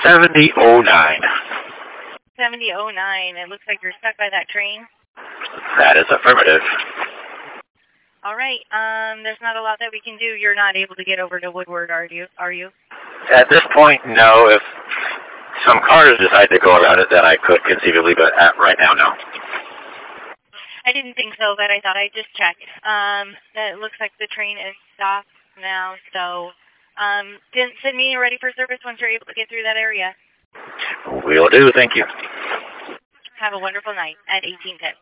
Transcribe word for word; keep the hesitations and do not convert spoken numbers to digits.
seventy oh nine. seventy oh nine. It looks like you're stuck by that train. That is affirmative. All right. Um, there's not a lot that we can do. You're not able to get over to Woodward, are you? Are you? At this point, no. If some cars decide to go around it, then I could conceivably, but at right now, no. I didn't think so, but I thought I'd just check. Um, it looks like the train is stopped now, so um, send me ready for service once you're able to get through that area. Will do. Thank you. Have a wonderful night at eighteen ten.